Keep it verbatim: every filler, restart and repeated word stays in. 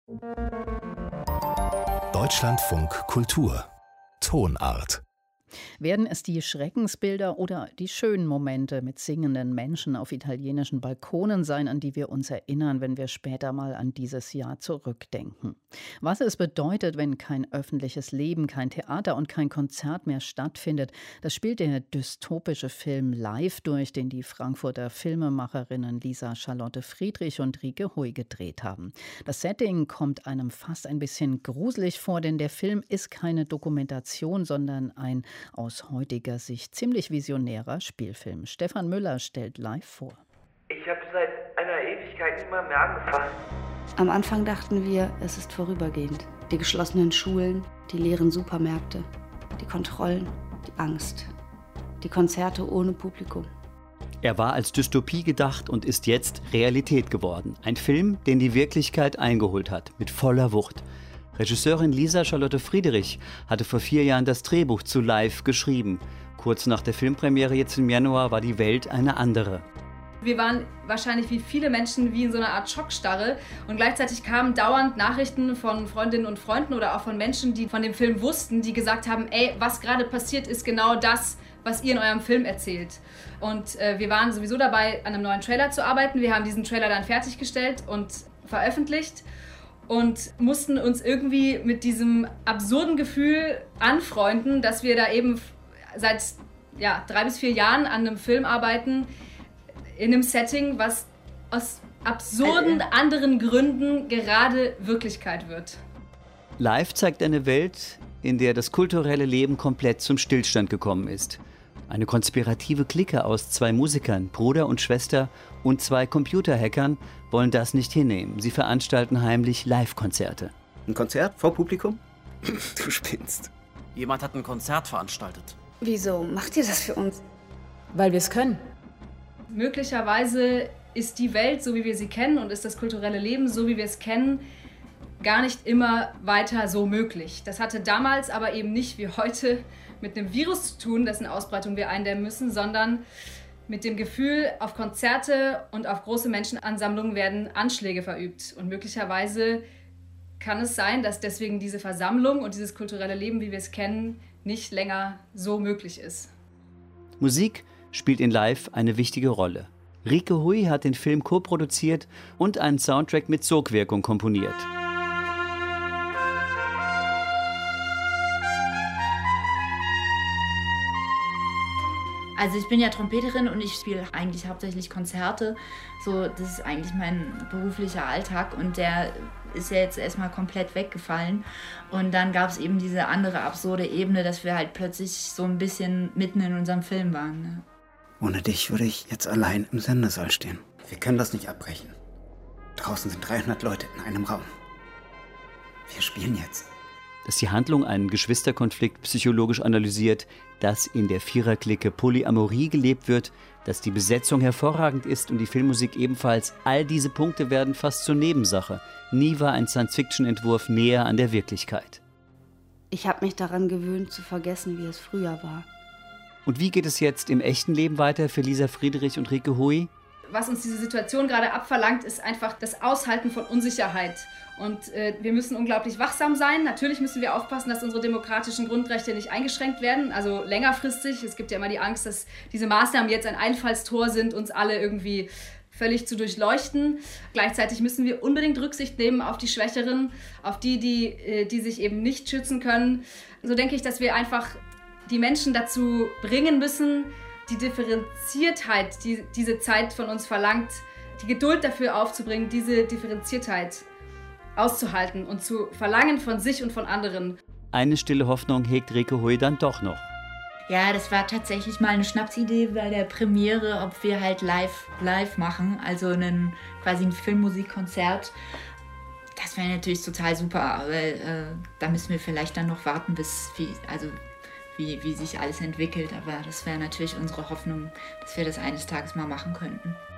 Deutschlandfunk Kultur Tonart. Werden es die Schreckensbilder oder die schönen Momente mit singenden Menschen auf italienischen Balkonen sein, an die wir uns erinnern, wenn wir später mal an dieses Jahr zurückdenken? Was es bedeutet, wenn kein öffentliches Leben, kein Theater und kein Konzert mehr stattfindet, das spielt der dystopische Film Live durch, den die Frankfurter Filmemacherinnen Lisa Charlotte Friedrich und Rieke Hui gedreht haben. Das Setting kommt einem fast ein bisschen gruselig vor, denn der Film ist keine Dokumentation, sondern ein aus heutiger Sicht ziemlich visionärer Spielfilm. Stefan Müller stellt Live vor. Ich habe seit einer Ewigkeit nicht mal mehr angefasst. Am Anfang dachten wir, es ist vorübergehend. Die geschlossenen Schulen, die leeren Supermärkte, die Kontrollen, die Angst, die Konzerte ohne Publikum. Er war als Dystopie gedacht und ist jetzt Realität geworden. Ein Film, den die Wirklichkeit eingeholt hat, mit voller Wucht. Regisseurin Lisa Charlotte Friedrich hatte vor vier Jahren das Drehbuch zu Live geschrieben. Kurz nach der Filmpremiere jetzt im Januar war die Welt eine andere. Wir waren wahrscheinlich wie viele Menschen wie in so einer Art Schockstarre und gleichzeitig kamen dauernd Nachrichten von Freundinnen und Freunden oder auch von Menschen, die von dem Film wussten, die gesagt haben, ey, was gerade passiert, ist genau das, was ihr in eurem Film erzählt. Und äh, wir waren sowieso dabei, an einem neuen Trailer zu arbeiten. Wir haben diesen Trailer dann fertiggestellt und veröffentlicht. Und mussten uns irgendwie mit diesem absurden Gefühl anfreunden, dass wir da eben seit ja, drei bis vier Jahren an einem Film arbeiten, in einem Setting, was aus absurden anderen Gründen gerade Wirklichkeit wird. Live zeigt eine Welt, in der das kulturelle Leben komplett zum Stillstand gekommen ist. Eine konspirative Clique aus zwei Musikern, Bruder und Schwester und zwei Computerhackern wollen das nicht hinnehmen. Sie veranstalten heimlich Live-Konzerte. Ein Konzert vor Publikum? Du spinnst. Jemand hat ein Konzert veranstaltet. Wieso macht ihr das für uns? Weil wir es können. Möglicherweise ist die Welt, so wie wir sie kennen, und ist das kulturelle Leben, so wie wir es kennen, gar nicht immer weiter so möglich. Das hatte damals aber eben nicht wie heute mit einem Virus zu tun, dessen Ausbreitung wir eindämmen müssen, sondern mit dem Gefühl, auf Konzerte und auf große Menschenansammlungen werden Anschläge verübt. Und möglicherweise kann es sein, dass deswegen diese Versammlung und dieses kulturelle Leben, wie wir es kennen, nicht länger so möglich ist. Musik spielt in Live eine wichtige Rolle. Rieke Hui hat den Film co-produziert und einen Soundtrack mit Sogwirkung komponiert. Also ich bin ja Trompeterin und ich spiele eigentlich hauptsächlich Konzerte. So, das ist eigentlich mein beruflicher Alltag und der ist ja jetzt erstmal komplett weggefallen. Und dann gab es eben diese andere absurde Ebene, dass wir halt plötzlich so ein bisschen mitten in unserem Film waren. Ne? Ohne dich würde ich jetzt allein im Sendesaal stehen. Wir können das nicht abbrechen. Draußen sind dreihundert Leute in einem Raum. Wir spielen jetzt. Dass die Handlung einen Geschwisterkonflikt psychologisch analysiert, dass in der Viererklicke Polyamorie gelebt wird, dass die Besetzung hervorragend ist und die Filmmusik ebenfalls. All diese Punkte werden fast zur Nebensache. Nie war ein Science-Fiction-Entwurf näher an der Wirklichkeit. Ich habe mich daran gewöhnt, zu vergessen, wie es früher war. Und wie geht es jetzt im echten Leben weiter für Lisa Friedrich und Rieke Hui? Was uns diese Situation gerade abverlangt, ist einfach das Aushalten von Unsicherheit. Und äh, wir müssen unglaublich wachsam sein. Natürlich müssen wir aufpassen, dass unsere demokratischen Grundrechte nicht eingeschränkt werden. Also längerfristig. Es gibt ja immer die Angst, dass diese Maßnahmen jetzt ein Einfallstor sind, uns alle irgendwie völlig zu durchleuchten. Gleichzeitig müssen wir unbedingt Rücksicht nehmen auf die Schwächeren, auf die, die, äh, die sich eben nicht schützen können. So denke ich, dass wir einfach die Menschen dazu bringen müssen, die Differenziertheit, die diese Zeit von uns verlangt, die Geduld dafür aufzubringen, diese Differenziertheit auszuhalten und zu verlangen von sich und von anderen. Eine stille Hoffnung hegt Rieke Hui dann doch noch. Ja, das war tatsächlich mal eine Schnapsidee bei der Premiere, ob wir halt live live machen, also einen, quasi ein Filmmusikkonzert. Das wäre natürlich total super, aber äh, da müssen wir vielleicht dann noch warten, bis wie, also Wie, wie sich alles entwickelt, aber das wäre natürlich unsere Hoffnung, dass wir das eines Tages mal machen könnten.